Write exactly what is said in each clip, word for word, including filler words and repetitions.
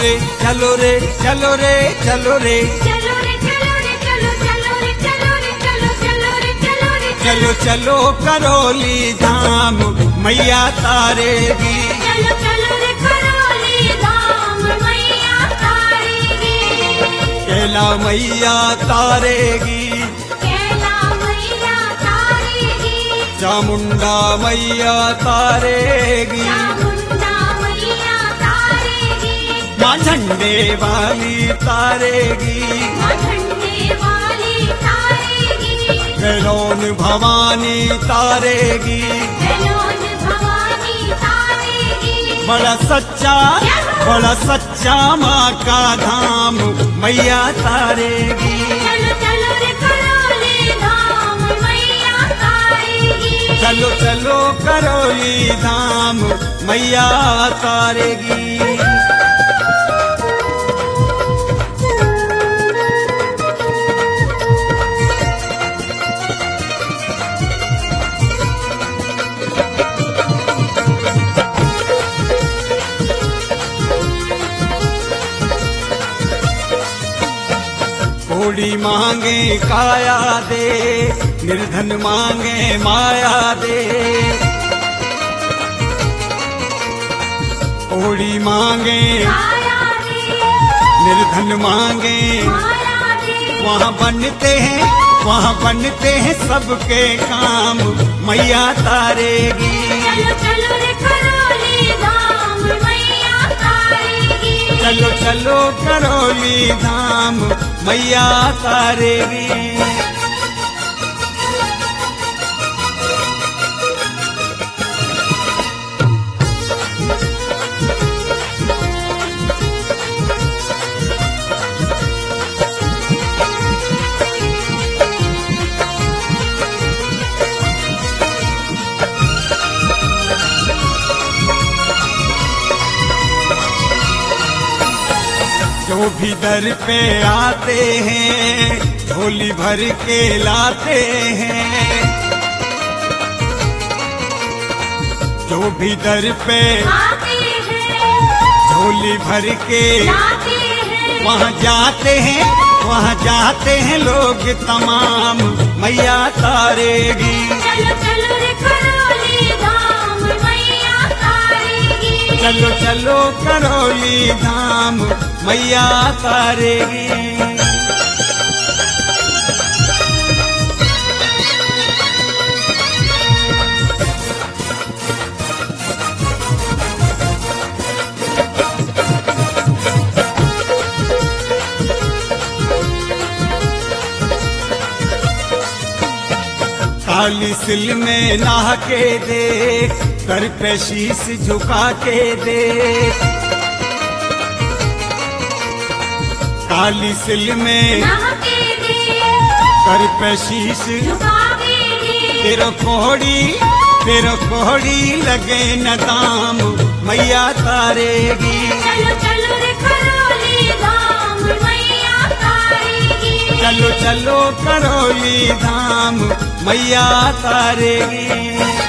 रे चलो रे चलो रे चलो रे चलो रे चलो रे चलो चलो रे चलो रे चलो चलो रे चलो रे चलो चलो करौली धाम मैया तारेगी। चलो चलो रे करौली धाम मैया तारेगी। कैला मैया तारेगी, कैला मैया तारेगी। चामुंडा मैया तारेगी, चामुंडा मैया तारेगी। माँ झंडे वाली तारेगी, माँ झंडे वाली तारेगी। कैलोन भवानी तारेगी। कैलोन भवानी तारेगी। बड़ा सच्चा बड़ा सच्चा माँ का धाम मैया तारेगी। चलो चलो रे करौली धाम मैया तारेगी। चलो चलो करौली धाम मैया तारेगी। कोड़ी मांगे काया दे, निर्धन मांगे माया दे। कोड़ी मांगे माया दे, निर्धन मांगे, माया दे। वहाँ बनते हैं वहाँ बनते हैं सबके काम मैया तारेगी। चलो चलो रे करौली धाम मैया तारेगी। चलो चलो करौली धाम मैया तारेगी। जो भी दर पे आते हैं झोली भर के लाते हैं। जो भी दर पे आते हैं, झोली भर के लाते हैं। वहाँ जाते हैं वहाँ जाते हैं लोग तमाम मैया तारेगी। चलो चलो रे करौली धाम मैया तारेगी। चलो चलो करौली धाम मैया तारेगी। काली सिल में नहा के देख, कर पे शीश झुका के देख। काली सिल में नहाके दे, कर पे शीश, झुकाके दे। तेरो कोहड़ी तेरो कोहड़ी लगे न दाम मैया तारेगी। चलो चलो रे करौली धाम मैया तारेगी। चलो चलो करौली धाम मैया तारेगी।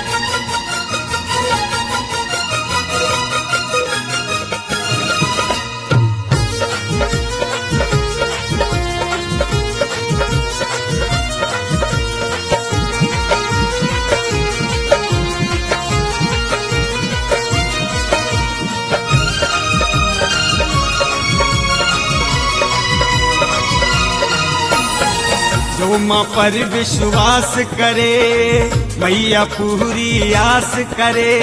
जो माँ पर विश्वास करे मैया पूरी आस करे।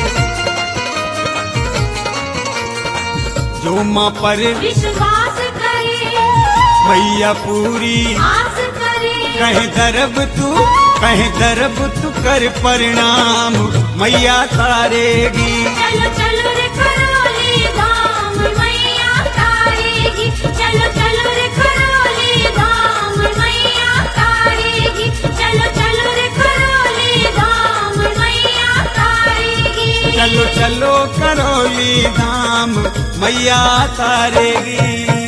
जो माँ पर विश्वास करे, मैया पूरी आस करे। कहे दरब तू कहे दरब तू कर प्रणाम मैया तारेगी। चलो चलो रे करौली धाम मैया तारेगी। चलो चलो रे करौली धाम मैया तारेगी। चलो चलो रे करौली धाम मैया तारेगी। चलो चलो करौली धाम मैया तारेगी।